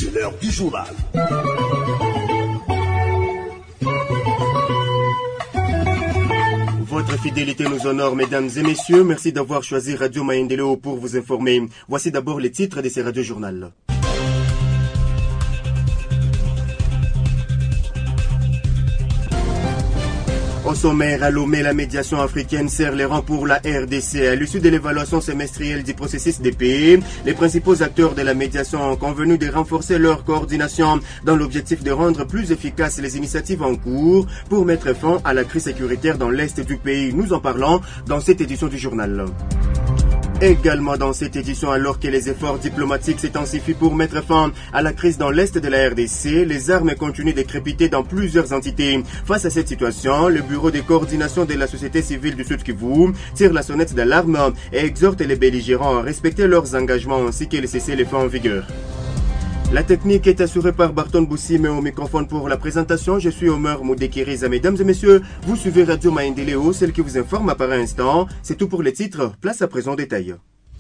C'est l'heure du journal. Votre fidélité nous honore, mesdames et messieurs. Merci d'avoir choisi Radio Maendeleo pour vous informer. Voici d'abord les titres de ces radiojournaux. Au sommaire, à Lomé, la médiation africaine serre les rangs pour la RDC. À l'issue de l'évaluation semestrielle du processus de paix, les principaux acteurs de la médiation ont convenu de renforcer leur coordination dans l'objectif de rendre plus efficaces les initiatives en cours pour mettre fin à la crise sécuritaire dans l'Est du pays. Nous en parlons dans cette édition du journal. Également dans cette édition, alors que les efforts diplomatiques s'intensifient pour mettre fin à la crise dans l'Est de la RDC, les armes continuent de crépiter dans plusieurs entités. Face à cette situation, le Bureau de coordination de la société civile du Sud Kivu tire la sonnette d'alarme et exhorte les belligérants à respecter leurs engagements ainsi que les cessez-le-feu en vigueur. La technique est assurée par Barton Boussi, mais au microphone pour la présentation, je suis Omer Moudekiriza. Mesdames et messieurs, vous suivez Radio Maendeleo, celle qui vous informe par instant. C'est tout pour les titres, place à présent détail.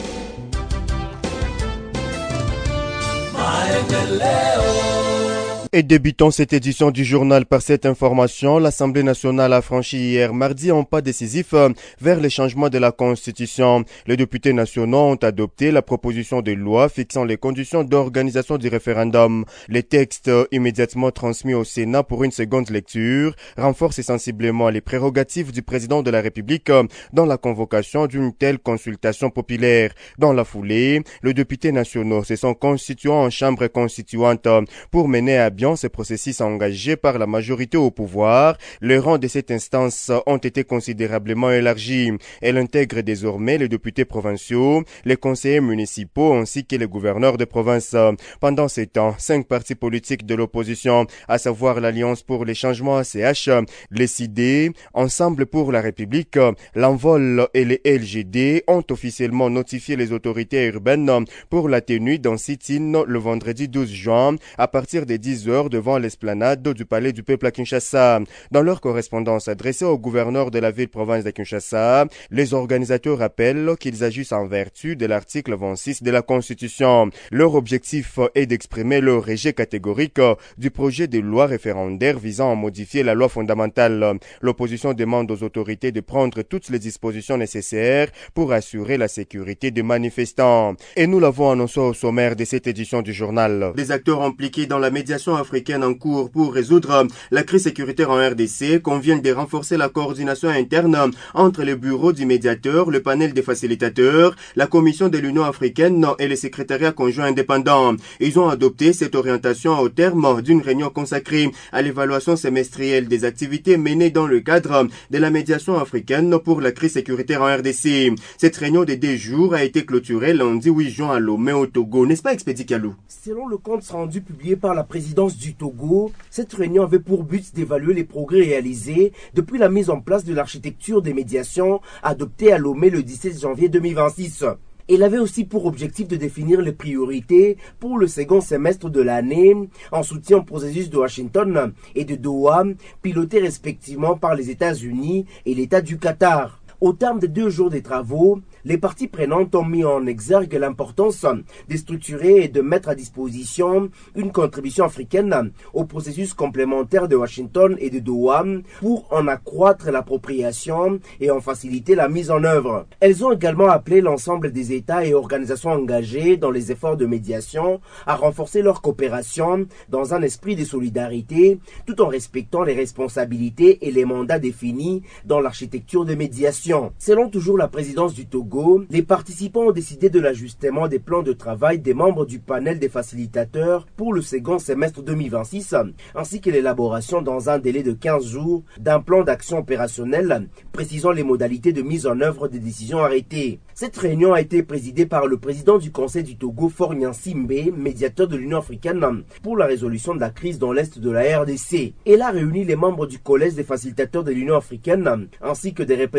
Et débutons cette édition du journal par cette information. L'Assemblée nationale a franchi hier mardi un pas décisif vers les changements de la Constitution. Les députés nationaux ont adopté la proposition de loi fixant les conditions d'organisation du référendum. Les textes immédiatement transmis au Sénat pour une seconde lecture renforcent sensiblement les prérogatives du président de la République dans la convocation d'une telle consultation populaire. Dans la foulée, les députés nationaux se sont constitués en chambre constituante pour mener à bien ce processus engagé par la majorité au pouvoir. Les rangs de cette instance ont été considérablement élargis. Elle intègre désormais les députés provinciaux, les conseillers municipaux ainsi que les gouverneurs de province. Pendant ces temps, 5 partis politiques de l'opposition, à savoir l'Alliance pour les changements ACH, les CID, Ensemble pour la République, l'Envol et les LGD ont officiellement notifié les autorités urbaines pour la tenue d'un sit-in le vendredi 12 juin à partir des 10 heures devant l'esplanade du Palais du Peuple à Kinshasa. Dans leur correspondance adressée au gouverneur de la ville-province de Kinshasa, les organisateurs rappellent qu'ils agissent en vertu de l'article 26 de la Constitution. Leur objectif est d'exprimer le rejet catégorique du projet de loi référendaire visant à modifier la loi fondamentale. L'opposition demande aux autorités de prendre toutes les dispositions nécessaires pour assurer la sécurité des manifestants. Et nous l'avons annoncé au sommaire de cette édition du journal. Des acteurs impliqués dans la médiation africaine en cours pour résoudre la crise sécuritaire en RDC conviennent de renforcer la coordination interne entre le bureau du médiateur, le panel des facilitateurs, la commission de l'Union africaine et le secrétariat conjoint indépendant. Ils ont adopté cette orientation au terme d'une réunion consacrée à l'évaluation semestrielle des activités menées dans le cadre de la médiation africaine pour la crise sécuritaire en RDC. Cette réunion de 2 jours a été clôturée lundi 8 juin à Lomé au Togo. N'est-ce pas, Expédit Kalou? Selon le compte rendu publié par la présidence du Togo, cette réunion avait pour but d'évaluer les progrès réalisés depuis la mise en place de l'architecture des médiations adoptée à Lomé le 17 janvier 2026. Elle avait aussi pour objectif de définir les priorités pour le second semestre de l'année en soutien au processus de Washington et de Doha, pilotés respectivement par les États-Unis et l'État du Qatar. Au terme des 2 jours des travaux, les parties prenantes ont mis en exergue l'importance de structurer et de mettre à disposition une contribution africaine au processus complémentaire de Washington et de Doha pour en accroître l'appropriation et en faciliter la mise en œuvre. Elles ont également appelé l'ensemble des États et organisations engagés dans les efforts de médiation à renforcer leur coopération dans un esprit de solidarité tout en respectant les responsabilités et les mandats définis dans l'architecture de médiation. Selon toujours la présidence du Togo, les participants ont décidé de l'ajustement des plans de travail des membres du panel des facilitateurs pour le second semestre 2026, ainsi que l'élaboration dans un délai de 15 jours d'un plan d'action opérationnel précisant les modalités de mise en œuvre des décisions arrêtées. Cette réunion a été présidée par le président du Conseil du Togo, Faure Nyansimbe, médiateur de l'Union africaine pour la résolution de la crise dans l'Est de la RDC. Elle a réuni les membres du Collège des facilitateurs de l'Union africaine ainsi que des représentants des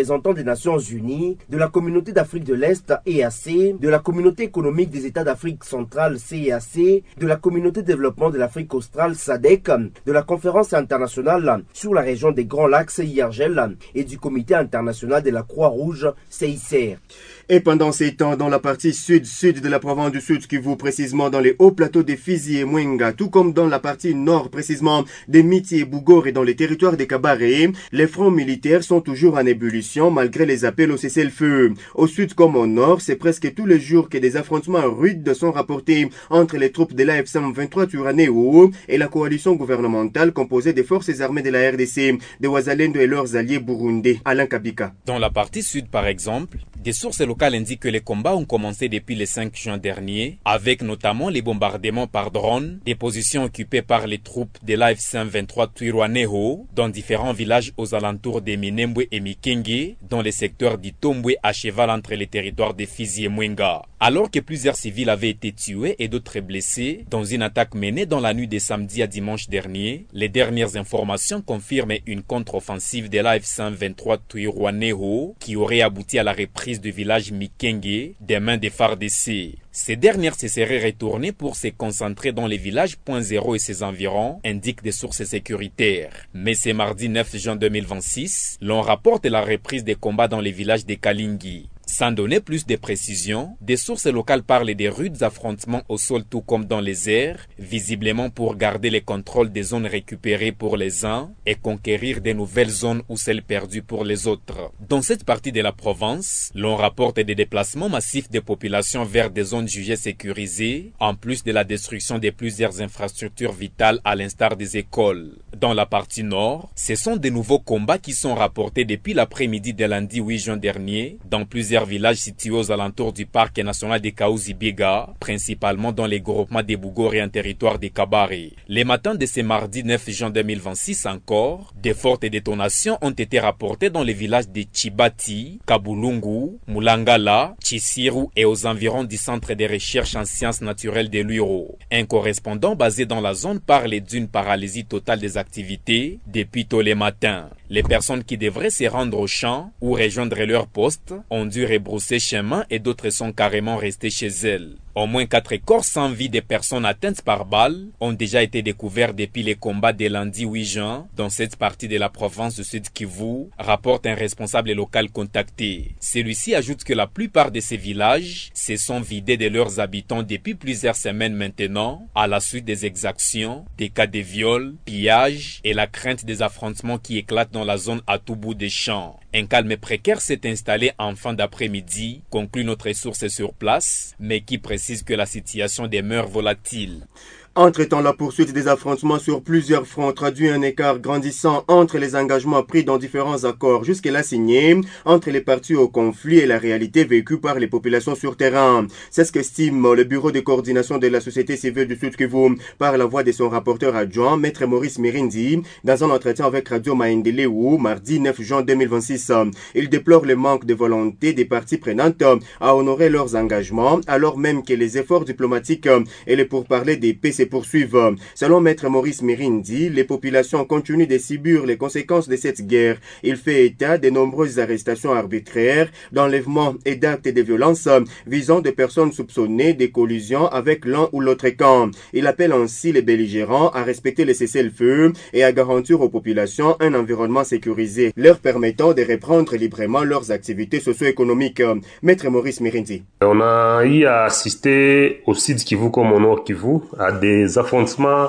des Nations Unies, de la Communauté d'Afrique de l'Est EAC, de la Communauté économique des États d'Afrique centrale CEAC, de la Communauté de développement de l'Afrique australe SADC, de la Conférence internationale sur la région des Grands Lacs CIRGL et du Comité international de la Croix-Rouge CICR. Et pendant ces temps, dans la partie sud-sud de la province du Sud-Kivu, précisément dans les hauts plateaux de Fizi et Mwenga, tout comme dans la partie nord, précisément des Miti et Bougor et dans les territoires des Kabaré, les fronts militaires sont toujours en ébullition malgré les appels au cessez-le-feu. Au sud comme au nord, c'est presque tous les jours que des affrontements rudes sont rapportés entre les troupes de l'AFC M23 Twirwaneho et la coalition gouvernementale composée des forces armées de la RDC, des Wazalendo et leurs alliés burundais. Alain Kabika. Dans la partie sud, par exemple, des sources locales indiquent que les combats ont commencé depuis le 5 juin dernier, avec notamment les bombardements par drone des positions occupées par les troupes de l'AFC M23 Twirwaneho dans différents villages aux alentours de Minembwe et Mikenge, dans les secteurs d'Itombwe à cheval entre les territoires de Fizi et Mwenga. Alors que plusieurs civils avaient été tués et d'autres blessés dans une attaque menée dans la nuit de samedi à dimanche dernier, les dernières informations confirment une contre-offensive de l'AFC M23 Twirwaneho qui aurait abouti à la reprise du village Mikenge des mains des FARDC. Ces dernières se seraient retournées pour se concentrer dans les villages Point Zéro et ses environs, indiquent des sources sécuritaires. Mais c'est mardi 9 juin 2026, l'on rapporte la reprise des combats dans les villages de Kalingi. Sans donner plus de précisions, des sources locales parlent des rudes affrontements au sol tout comme dans les airs, visiblement pour garder le contrôle des zones récupérées pour les uns et conquérir de nouvelles zones ou celles perdues pour les autres. Dans cette partie de la province, l'on rapporte des déplacements massifs des populations vers des zones jugées sécurisées, en plus de la destruction de plusieurs infrastructures vitales à l'instar des écoles. Dans la partie nord, ce sont de nouveaux combats qui sont rapportés depuis l'après-midi de lundi 8 juin dernier, dans plusieurs villages situés aux alentours du parc national de Kaouzi-Biega, principalement dans les groupements des Bougor et un territoire des Kabaré. Les matins de ce mardi 9 juin 2026 encore, des fortes détonations ont été rapportées dans les villages de Chibati, Kabulungu, Mulangala, Chisiru et aux environs du centre de recherche en sciences naturelles de Luiro. Un correspondant basé dans la zone parle d'une paralysie totale des activités depuis tôt les matins. Les personnes qui devraient se rendre au champ ou rejoindre leur poste ont dû rebrousser chemin et d'autres sont carrément restés chez elles. Au moins 4 corps sans vie des personnes atteintes par balles ont déjà été découverts depuis les combats de lundi 8 juin dans cette partie de la province du Sud-Kivu, rapporte un responsable local contacté. Celui-ci ajoute que la plupart de ces villages se sont vidés de leurs habitants depuis plusieurs semaines maintenant, à la suite des exactions, des cas de viols, pillages et la crainte des affrontements qui éclatent dans la zone à tout bout des champs. Un calme précaire s'est installé en fin d'après-midi, conclut notre source sur place, mais qui précise que la situation demeure volatile. Entre-temps, la poursuite des affrontements sur plusieurs fronts traduit un écart grandissant entre les engagements pris dans différents accords jusque-là signés entre les parties au conflit et la réalité vécue par les populations sur terrain. C'est ce qu'estime le bureau de coordination de la société civile du Sud-Kivu par la voix de son rapporteur adjoint, Maître Maurice Mirindi, dans un entretien avec Radio Maendeleo, mardi 9 juin 2026. Il déplore le manque de volonté des parties prenantes à honorer leurs engagements, alors même que les efforts diplomatiques et les pourparlers des paix se poursuivent. Selon Maître Maurice Mirindi, les populations continuent de subir les conséquences de cette guerre. Il fait état de nombreuses arrestations arbitraires, d'enlèvements et d'actes de violence visant des personnes soupçonnées de collusion avec l'un ou l'autre camp. Il appelle ainsi les belligérants à respecter les cessez-le-feu et à garantir aux populations un environnement sécurisé, leur permettant de reprendre librement leurs activités socio-économiques. Maître Maurice Mirindi. On a eu à assister au Sud-Kivu comme au Nord-Kivu à des affrontements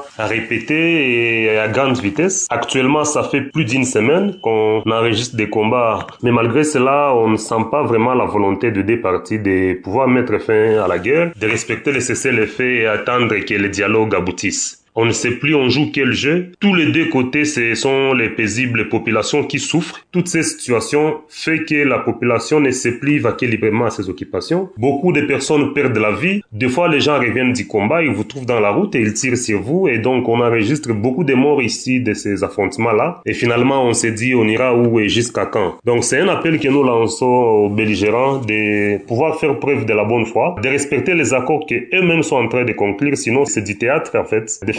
répétés et à grande vitesse. Actuellement, ça fait plus d'une semaine qu'on enregistre des combats. Mais malgré cela, on ne sent pas vraiment la volonté de deux parties de pouvoir mettre fin à la guerre, de respecter les cessez-le-feu et attendre que le dialogue aboutisse. On ne sait plus on joue quel jeu. Tous les deux côtés, ce sont les paisibles populations qui souffrent. Toutes ces situations fait que la population ne sait plus vaquer librement à ses occupations. Beaucoup de personnes perdent la vie. Des fois, les gens reviennent du combat, ils vous trouvent dans la route et ils tirent sur vous. Et donc, on enregistre beaucoup de morts ici de ces affrontements-là. Et finalement, on s'est dit, on ira où et jusqu'à quand. Donc, c'est un appel que nous lançons aux belligérants de pouvoir faire preuve de la bonne foi, de respecter les accords qu'eux-mêmes sont en train de conclure. Sinon, c'est du théâtre, en fait. De faire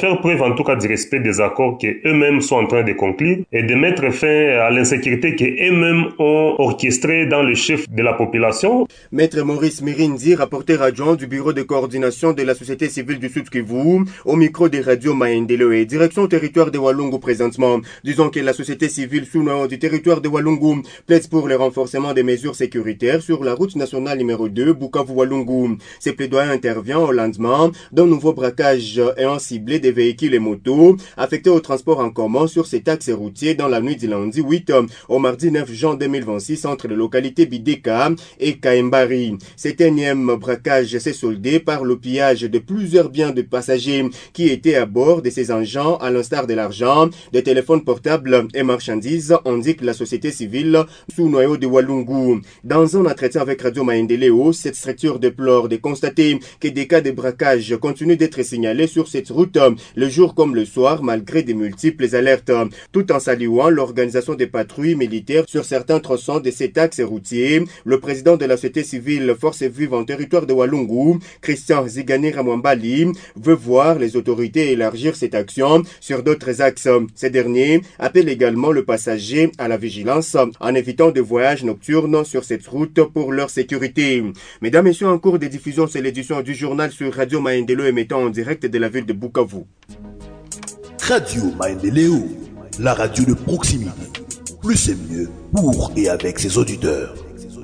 faire preuve en tout cas du respect des accords qu'eux-mêmes sont en train de conclure et de mettre fin à l'insécurité qu'eux-mêmes ont orchestrée dans le chef de la population. Maître Maurice Mirindi, rapporteur adjoint du bureau de coordination de la société civile du Sud Kivu, au micro des radios Maendeleo et direction territoire de Walungu présentement. Disons que la société civile sous nom du territoire de Walungu plaide pour le renforcement des mesures sécuritaires sur la route nationale numéro 2 Bukavu-Walungu. Ces plaidoyers interviennent au lendemain d'un nouveau braquage ayant ciblé des véhicules et motos affectés au transport en commun sur cet axe routier dans la nuit du lundi 8 au mardi 9 juin 2026 entre les localités Bideka et Kaimbari. Cet énième braquage s'est soldé par le pillage de plusieurs biens de passagers qui étaient à bord de ces engins, à l'instar de l'argent, des téléphones portables et marchandises, indique la société civile sous noyau de Walungu. Dans un entretien avec Radio Maendeleo, cette structure déplore de constater que des cas de braquage continuent d'être signalés sur cette route, le jour comme le soir, malgré de multiples alertes, tout en saluant l'organisation des patrouilles militaires sur certains tronçons de cet axe routier. Le président de la société civile Force Vive en territoire de Walungu, Christian Zigani Ramwambali, veut voir les autorités élargir cette action sur d'autres axes. Ces derniers appellent également le passager à la vigilance en évitant des voyages nocturnes sur cette route pour leur sécurité. Mesdames et messieurs, en cours de diffusion, c'est l'édition du journal sur Radio Maendeleo émettant en direct de la ville de Bukavu. Radio Maendeleo, la radio de proximité. Plus et mieux pour et avec ses auditeurs.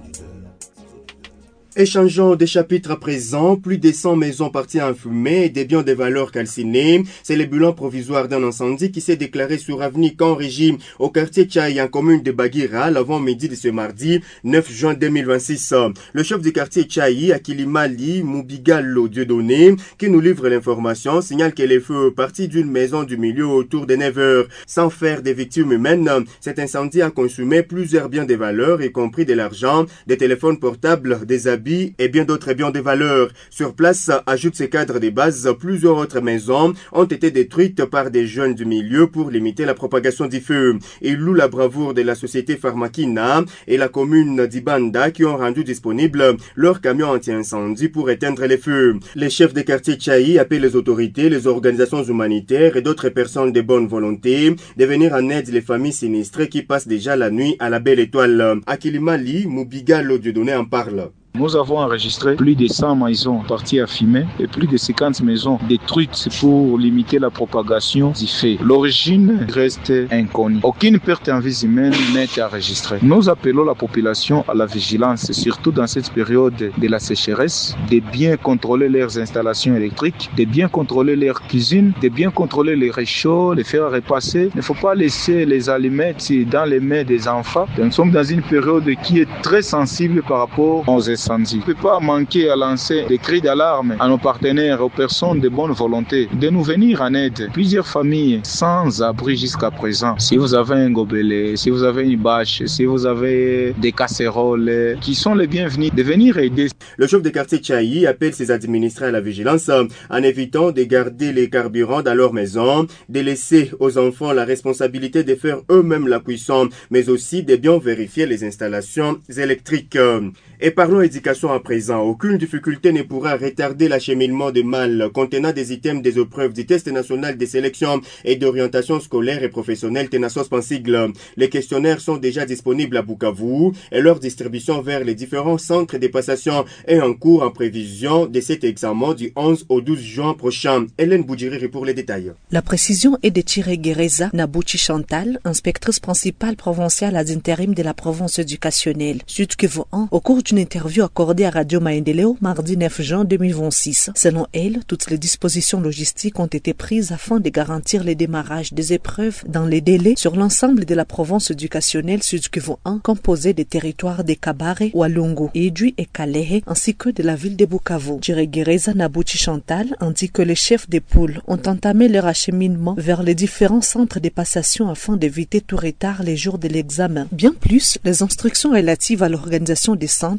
Échangeons des chapitres à présent, plus de 100 maisons parties en fumée et des biens de valeur calcinés. C'est le bilan provisoire d'un incendie qui s'est déclaré sur avenue Kanrégie au quartier Tchaï en commune de Bagira l'avant-midi de ce mardi 9 juin 2026. Le chef du quartier Tchaï, Akilimali Moubigalo Dieudonné, qui nous livre l'information, signale que les feux partis d'une maison du milieu autour de 9 heures. Sans faire des victimes humaines, cet incendie a consumé plusieurs biens de valeur, y compris de l'argent, des téléphones portables, des habits et bien d'autres biens de valeur. Sur place, ajoute ces cadres de base, plusieurs autres maisons ont été détruites par des jeunes du milieu pour limiter la propagation du feu. Il loue la bravoure de la société Pharmakina et la commune d'Ibanda qui ont rendu disponible leurs camions anti-incendie pour éteindre les feux. Les chefs des quartiers Tchaï appellent les autorités, les organisations humanitaires et d'autres personnes de bonne volonté de venir en aide les familles sinistrées qui passent déjà la nuit à la Belle Étoile. Akilimali Moubigalo Dieudonné en parle. Nous avons enregistré plus de 100 maisons parties à fumer et plus de 50 maisons détruites pour limiter la propagation du feu. L'origine reste inconnue. Aucune perte en vie humaine n'est enregistrée. Nous appelons la population à la vigilance, surtout dans cette période de la sécheresse, de bien contrôler leurs installations électriques, de bien contrôler leur cuisine, de bien contrôler les réchauds, les faire repasser. Il ne faut pas laisser les allumettes dans les mains des enfants. Nous sommes dans une période qui est très sensible par rapport aux incendies. On ne peut pas manquer à lancer des cris d'alarme à nos partenaires, aux personnes de bonne volonté, de nous venir en aide. Plusieurs familles sans abri jusqu'à présent. Si vous avez un gobelet, si vous avez une bâche, si vous avez des casseroles, qui sont les bienvenus de venir aider. Le chef de quartier Tchaï appelle ses administrés à la vigilance en évitant de garder les carburants dans leur maison, de laisser aux enfants la responsabilité de faire eux-mêmes la cuisson, mais aussi de bien vérifier les installations électriques. Et parlons éducation à présent. Aucune difficulté ne pourra retarder l'acheminement de malles contenant des items des épreuves du test national de sélection et d'orientation scolaire et professionnelle Tenasos Pansigle. Les questionnaires sont déjà disponibles à Bukavu et leur distribution vers les différents centres de passation est en cours en prévision de cet examen du 11 au 12 juin prochain. Hélène Boudjiri pour les détails. La précision est de Chiregereza Nabouchi Chantal, inspectrice principale provinciale à l'intérim de la province éducationnelle Sud Kivu 1, au cours d'une interview accordée à Radio Maendeleo mardi 9 juin 2026. Selon elle, toutes les dispositions logistiques ont été prises afin de garantir le démarrage des épreuves dans les délais sur l'ensemble de la province éducationnelle Sud Kivu 1, composée des territoires de Kabare, Walungu, Idui et Kalehe, ainsi que de la ville de Bukavu. Chiregereza Nabouchi Chantal indique que les chefs des poules ont entamé leur acheminement vers les différents centres de passation afin d'éviter tout retard les jours de l'examen. Bien plus, les instructions relatives à l'organisation des centres ont déjà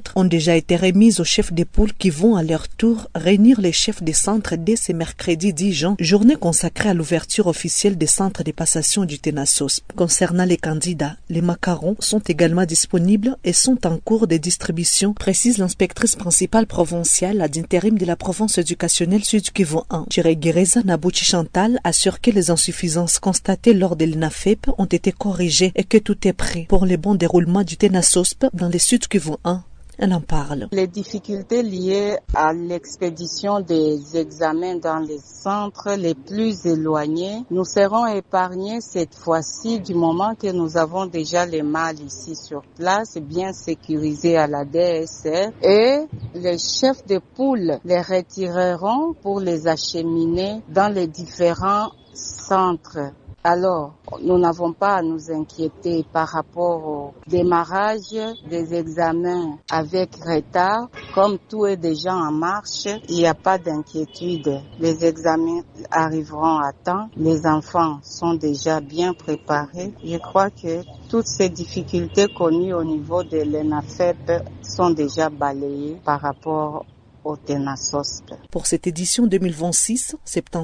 déjà été remise aux chefs des poules qui vont à leur tour réunir les chefs des centres dès ce mercredi 10 juin, journée consacrée à l'ouverture officielle des centres de passation du TENASOSP. Concernant les candidats, les macarons sont également disponibles et sont en cours de distribution, précise l'inspectrice principale provinciale d'intérim de la province éducationnelle Sud-Kivu 1. Thierry Guéreza Nabouchi Chantal assure que les insuffisances constatées lors de l'INAFEP ont été corrigées et que tout est prêt pour le bon déroulement du TENASOSP dans les Sud-Kivu 1. Elle en parle. Les difficultés liées à l'expédition des examens dans les centres les plus éloignés, nous serons épargnés cette fois-ci du moment que nous avons déjà les malles ici sur place, bien sécurisés à la DSR, et les chefs de poule les retireront pour les acheminer dans les différents centres. Alors, nous n'avons pas à nous inquiéter par rapport au démarrage des examens avec retard. Comme tout est déjà en marche, il n'y a pas d'inquiétude. Les examens arriveront à temps. Les enfants sont déjà bien préparés. Je crois que toutes ces difficultés connues au niveau de l'ENAFEP sont déjà balayées par rapport au TENASOSP. Pour cette édition 2026,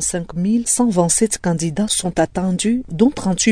75 127 candidats sont attendus, dont 38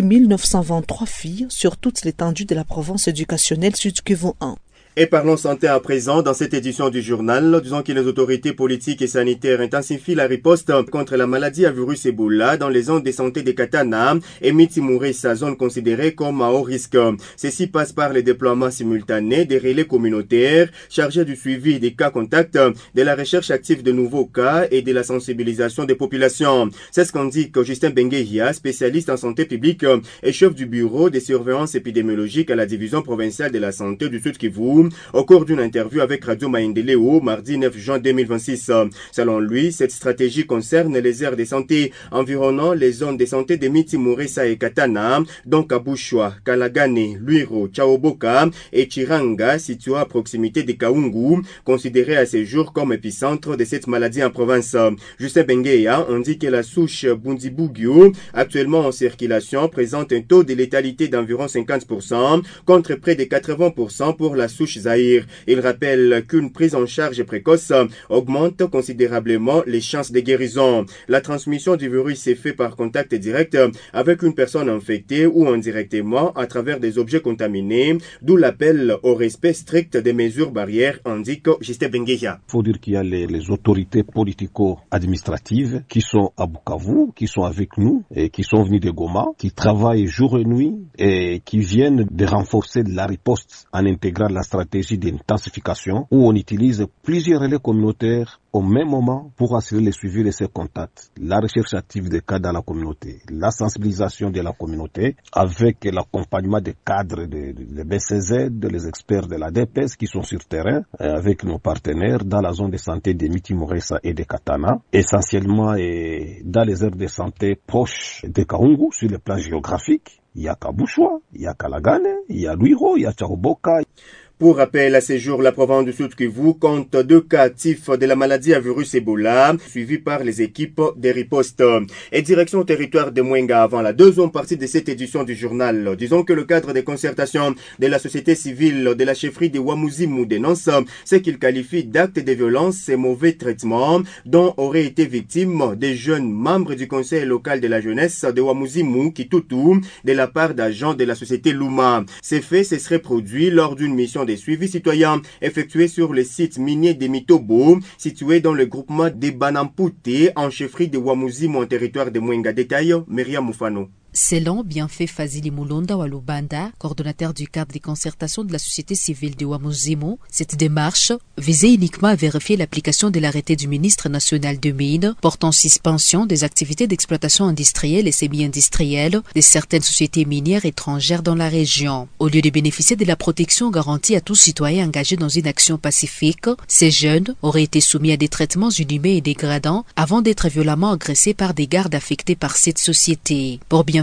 923 filles sur toute l'étendue de la province éducationnelle Sud-Kivu 1. Et parlons santé à présent. Dans cette édition du journal, disons que les autorités politiques et sanitaires intensifient la riposte contre la maladie à virus Ebola dans les zones de santé de Katana et Mitimuresa, zone considérée comme à haut risque. Ceci passe par le déploiement simultané des relais communautaires chargés du suivi des cas contacts, de la recherche active de nouveaux cas et de la sensibilisation des populations. C'est ce qu'indique Justin Benguehia, spécialiste en santé publique et chef du bureau de surveillance épidémiologique à la division provinciale de la santé du Sud-Kivu, au cours d'une interview avec Radio Maendeleo mardi 9 juin 2026. Selon lui, cette stratégie concerne les aires de santé environnant les zones de santé de Mitimuresa et Katana, donc à Bushwa, Kalagane, Luiro, Chaoboka et Chiranga, situés à proximité de Kaungu, considérés à ce jour comme épicentre de cette maladie en province. Justin Bengueya indique que la souche Bundibugyo, actuellement en circulation, présente un taux de létalité d'environ 50% contre près de 80% pour la souche Zahir. Il rappelle qu'une prise en charge précoce augmente considérablement les chances de guérison. La transmission du virus est faite par contact direct avec une personne infectée ou indirectement à travers des objets contaminés, d'où l'appel au respect strict des mesures barrières, indique Justin Bengueya. Il faut dire qu'il y a les autorités politico-administratives qui sont à Bukavu, qui sont avec nous et qui sont venus de Goma, qui travaillent jour et nuit et qui viennent de renforcer la riposte en intégrant la stratégie d'intensification où on utilise plusieurs relais communautaires au même moment pour assurer le suivi de ces contacts, la recherche active des cas dans la communauté, la sensibilisation de la communauté avec l'accompagnement des cadres des BCZ, les experts de la DPS qui sont sur terrain avec nos partenaires dans la zone de santé de Mitimuresa et de Katana, essentiellement dans les aires de santé proches de Kaungu sur le plan géographique. Il y a Kabushwa, il y a Kalagane, il y a Luiro, il y a Chaoboka. Pour rappel, à ce jour, la province du Sud-Kivu compte 2 cas actifs de la maladie à virus Ebola, suivis par les équipes des ripostes. Et direction au territoire de Mwenga avant la deuxième partie de cette édition du journal. Disons que le cadre de concertation de la société civile de la chefferie de Wamuzimu dénonce ce qu'il qualifie d'actes de violence et mauvais traitements dont auraient été victimes des jeunes membres du conseil local de la jeunesse de Wamuzimu, Kitutu, de la part d'agents de la société Luma. Ces faits se seraient produits lors d'une mission des suivis citoyens effectués sur le site minier de Mitobo, situé dans le groupement de Banampute, en chefferie de Wamuzimu en territoire de Mwenga. Détail, Myriam Moufano. Selon Bienfait Fazili Mulonda Walubanda, coordonnateur du cadre de concertation de la société civile de Wamuzimu, cette démarche visait uniquement à vérifier l'application de l'arrêté du ministre national de Mines portant suspension des activités d'exploitation industrielle et semi-industrielle de certaines sociétés minières étrangères dans la région. Au lieu de bénéficier de la protection garantie à tout citoyen engagé dans une action pacifique, ces jeunes auraient été soumis à des traitements inhumains et dégradants avant d'être violemment agressés par des gardes affectés par cette société. Pour bien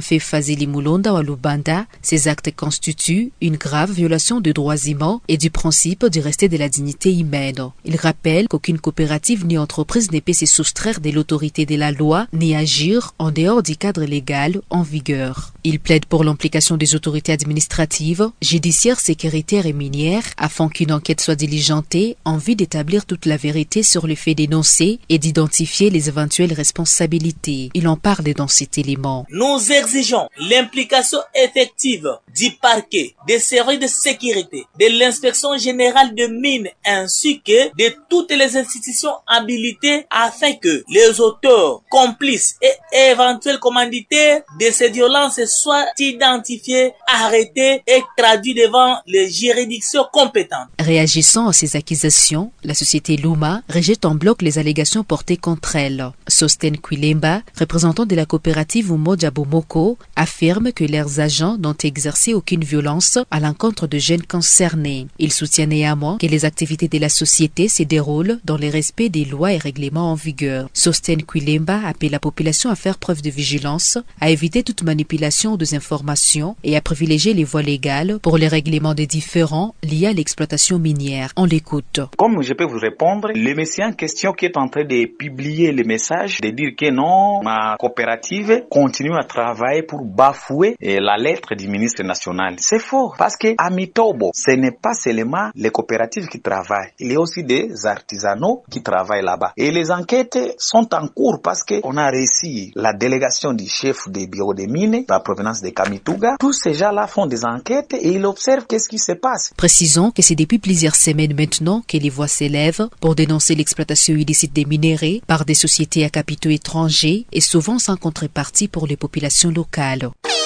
fait Fazili Mulonda wa Lubanda, ces actes constituent une grave violation des droits humains et du principe du respect de la dignité humaine. Il rappelle qu'aucune coopérative ni entreprise ne peut se soustraire de l'autorité de la loi ni agir en dehors du cadre légal en vigueur. Il plaide pour l'implication des autorités administratives, judiciaires, sécuritaires et minières afin qu'une enquête soit diligentée en vue d'établir toute la vérité sur les faits dénoncés et d'identifier les éventuelles responsabilités. Il en parle dans cet élément. Nous exigeons l'implication effective du parquet, des services de sécurité, de l'inspection générale de mines ainsi que de toutes les institutions habilitées afin que les auteurs, complices et éventuels commanditaires de ces violences soient identifiés, arrêtés et traduits devant les juridictions compétentes. Réagissant à ces accusations, la société Luma rejette en bloc les allégations portées contre elle. Sosten Kwilemba, représentant de la coopérative Umoja Bomoko, affirme que leurs agents n'ont exercé aucune violence à l'encontre de jeunes concernés. Il soutient néanmoins que les activités de la société se déroulent dans le respect des lois et règlements en vigueur. Sosten Kwilemba appelle la population à faire preuve de vigilance, à éviter toute manipulation des informations et à privilégier les voies légales pour les règlements des différends liés à l'exploitation minière. On l'écoute. Comme je peux vous répondre, le monsieur en question qui est en train de publier le message, de dire que non, ma coopérative continue à travailler pour bafouer la lettre du ministre national. C'est faux, parce que à Mitobo, ce n'est pas seulement les coopératives qui travaillent, il y a aussi des artisanaux qui travaillent là-bas. Et les enquêtes sont en cours parce que on a réussi la délégation du chef des bureaux des mines, la provenance de Kamituga. Tous ces gens-là font des enquêtes et ils observent qu'est-ce qui se passe. Précisons que c'est depuis plusieurs semaines maintenant que les voix s'élèvent pour dénoncer l'exploitation illicite des minéraux par des sociétés à capitaux étrangers et souvent sans contrepartie pour les populations locales.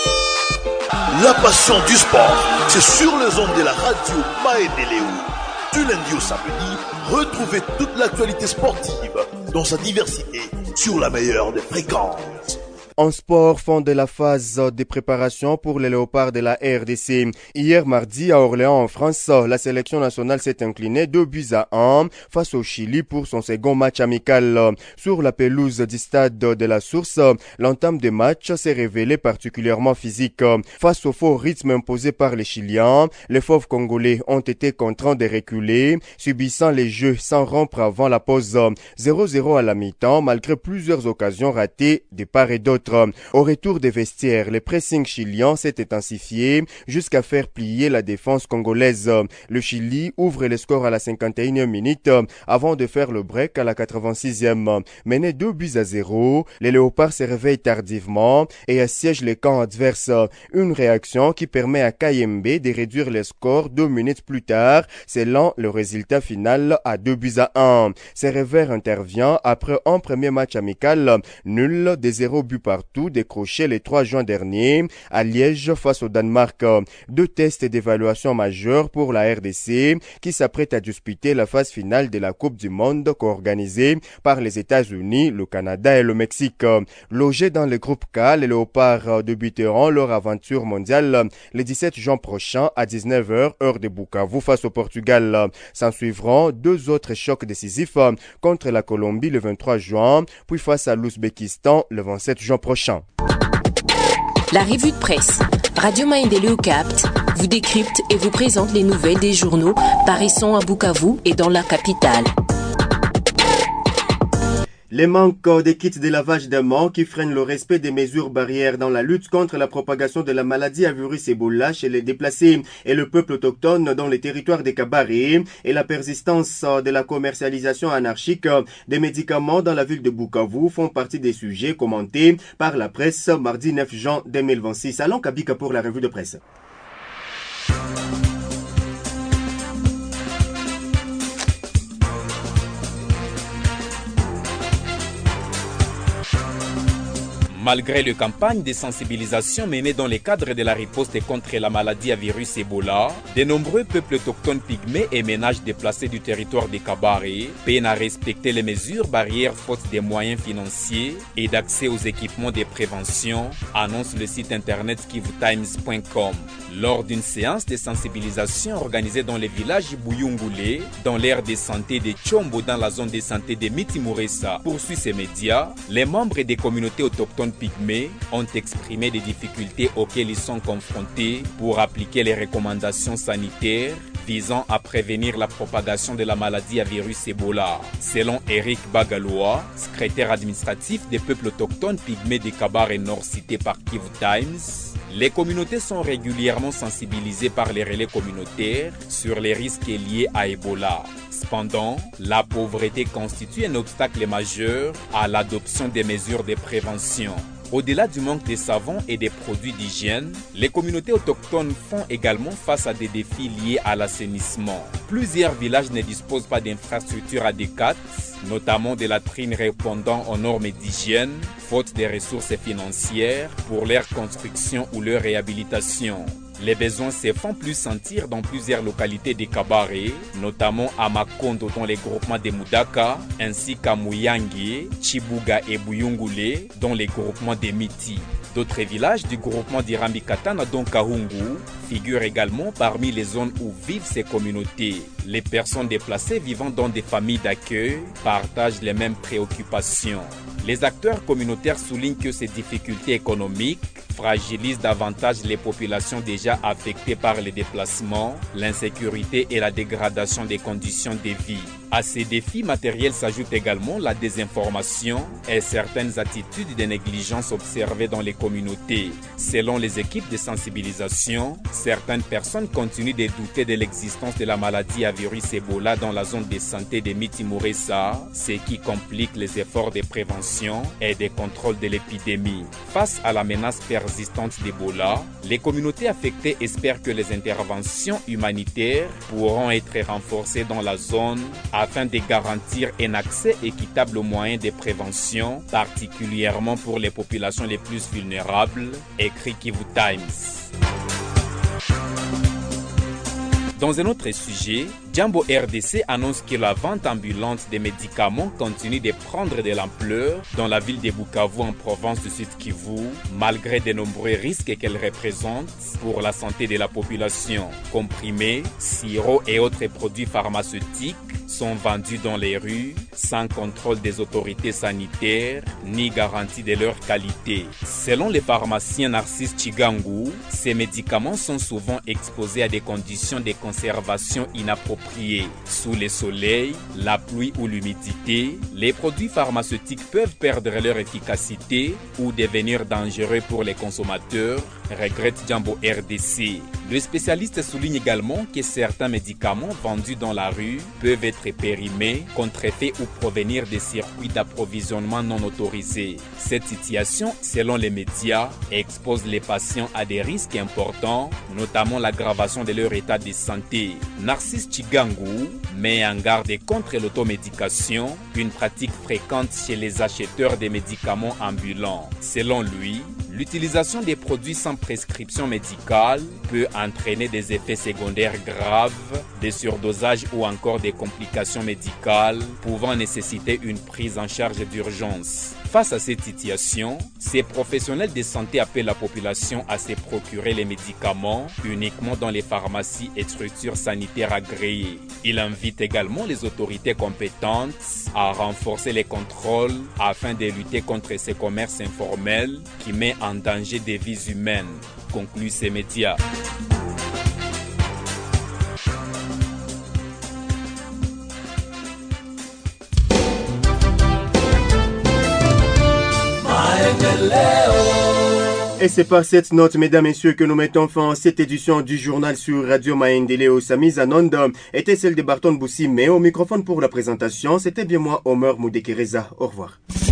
La passion du sport, c'est sur les ondes de la radio Maendeleo. Du lundi au samedi, retrouvez toute l'actualité sportive dans sa diversité sur la meilleure des fréquences. En sport, fin de la phase de préparation pour les léopards de la RDC. Hier mardi à Orléans en France, la sélection nationale s'est inclinée 2-1 face au Chili pour son second match amical. Sur la pelouse du stade de la Source, l'entame des matchs s'est révélée particulièrement physique. Face au fort rythme imposé par les Chiliens, les fauves congolais ont été contraints de reculer, subissant les jeux sans rompre avant la pause. 0-0 à la mi-temps, malgré plusieurs occasions ratées de part et d'autre. Au retour des vestiaires, le pressing chilien s'est intensifié jusqu'à faire plier la défense congolaise. Le Chili ouvre le score à la 51e minute avant de faire le break à la 86e. Mené 2-0, les léopards se réveillent tardivement et assiègent les camps adverses. Une réaction qui permet à KMB de réduire le score 2 minutes plus tard, selon le résultat final à 2-1. Ce revers intervient après un premier match amical nul de 0 but partout décroché le 3 juin dernier à Liège face au Danemark. 2 tests d'évaluation majeurs pour la RDC qui s'apprête à disputer la phase finale de la Coupe du Monde co-organisée par les États-Unis, le Canada et le Mexique. Logés dans le groupe K, les léopards débuteront leur aventure mondiale le 17 juin prochain à 19h heure de Bukavu face au Portugal. S'en suivront 2 autres chocs décisifs contre la Colombie le 23 juin, puis face à l'Ouzbékistan le 27 juin prochain. La revue de presse. Radio Maendeleo capte, vous décrypte et vous présente les nouvelles des journaux paraissant à Bukavu et dans la capitale. Les manques des kits de lavage des mains qui freinent le respect des mesures barrières dans la lutte contre la propagation de la maladie à virus Ebola chez les déplacés et le peuple autochtone dans les territoires des Kabaré et la persistance de la commercialisation anarchique des médicaments dans la ville de Bukavu font partie des sujets commentés par la presse mardi 9 juin 2026. Allons Kabika pour la revue de presse. Malgré les campagnes de sensibilisation menées dans le cadre de la riposte contre la maladie à virus Ebola, de nombreux peuples autochtones pygmées et ménages déplacés du territoire des Kabaré peinent à respecter les mesures barrières faute des moyens financiers et d'accès aux équipements de prévention, annonce le site internet kivutimes.com. Lors d'une séance de sensibilisation organisée dans le village Bouyungule, dans l'aire de santé de Tchombo dans la zone de santé de Mitimuresa, poursuit ces médias, les membres des communautés autochtones pygmées ont exprimé des difficultés auxquelles ils sont confrontés pour appliquer les recommandations sanitaires visant à prévenir la propagation de la maladie à virus Ebola. Selon Eric Bagaloa, secrétaire administratif des peuples autochtones pygmées de Kabar et Nord cité par Kivu Times, les communautés sont régulièrement sensibilisées par les relais communautaires sur les risques liés à Ebola. Cependant, la pauvreté constitue un obstacle majeur à l'adoption des mesures de prévention. Au-delà du manque de savons et des produits d'hygiène, les communautés autochtones font également face à des défis liés à l'assainissement. Plusieurs villages ne disposent pas d'infrastructures adéquates, notamment de latrines répondant aux normes d'hygiène, faute de ressources financières pour leur construction ou leur réhabilitation. Les besoins se font plus sentir dans plusieurs localités de Kabare, notamment à Makondo dans les groupements de Mudaka, ainsi qu'à Muyangi, Chibuga et Buyungule dans les groupements de Miti. D'autres villages du groupement d'Irambi Katana dont Kahungu figurent également parmi les zones où vivent ces communautés. Les personnes déplacées vivant dans des familles d'accueil partagent les mêmes préoccupations. Les acteurs communautaires soulignent que ces difficultés économiques fragilisent davantage les populations déjà affectées par les déplacements, l'insécurité et la dégradation des conditions de vie. À ces défis matériels s'ajoute également la désinformation et certaines attitudes de négligence observées dans les communautés. Selon les équipes de sensibilisation, certaines personnes continuent de douter de l'existence de la maladie à virus Ebola dans la zone de santé de Miti-Mouressa, ce qui complique les efforts de prévention et de contrôle de l'épidémie. Face à la menace persistante d'Ebola, les communautés affectées espèrent que les interventions humanitaires pourront être renforcées dans la zone afin de garantir un accès équitable aux moyens de prévention, particulièrement pour les populations les plus vulnérables, écrit Kivu Times. Dans un autre sujet, Jambo RDC annonce que la vente ambulante des médicaments continue de prendre de l'ampleur dans la ville de Bukavu en province du Sud Kivu, malgré de nombreux risques qu'elle représente pour la santé de la population. Comprimés, sirops et autres produits pharmaceutiques sont vendus dans les rues sans contrôle des autorités sanitaires ni garantie de leur qualité. Selon le pharmacien Narcisse Chigangu, ces médicaments sont souvent exposés à des conditions de conservation inappropriées. Sous le soleil, la pluie ou l'humidité, les produits pharmaceutiques peuvent perdre leur efficacité ou devenir dangereux pour les consommateurs, regrette Jambo RDC. Le spécialiste souligne également que certains médicaments vendus dans la rue peuvent être périmés, contrefaits ou provenir des circuits d'approvisionnement non autorisés. Cette situation, selon les médias, expose les patients à des risques importants, notamment l'aggravation de leur état de santé. Narcisse Chigangu met en garde contre l'automédication, une pratique fréquente chez les acheteurs de médicaments ambulants. Selon lui, l'utilisation des produits sans prescription médicale peut entraîner des effets secondaires graves, des surdosages ou encore des complications médicales pouvant nécessiter une prise en charge d'urgence. Face à cette situation, ces professionnels de santé appellent la population à se procurer les médicaments uniquement dans les pharmacies et structures sanitaires agréées. Il invite également les autorités compétentes à renforcer les contrôles afin de lutter contre ces commerces informels qui mettent en danger des vies humaines, concluent ces médias. Et c'est par cette note, mesdames et messieurs, que nous mettons fin à cette édition du journal sur Radio Maendeleo. Sa mise en onde était celle de Barton Boussi, mais au microphone pour la présentation, c'était bien moi, Omer Moudekereza. Au revoir.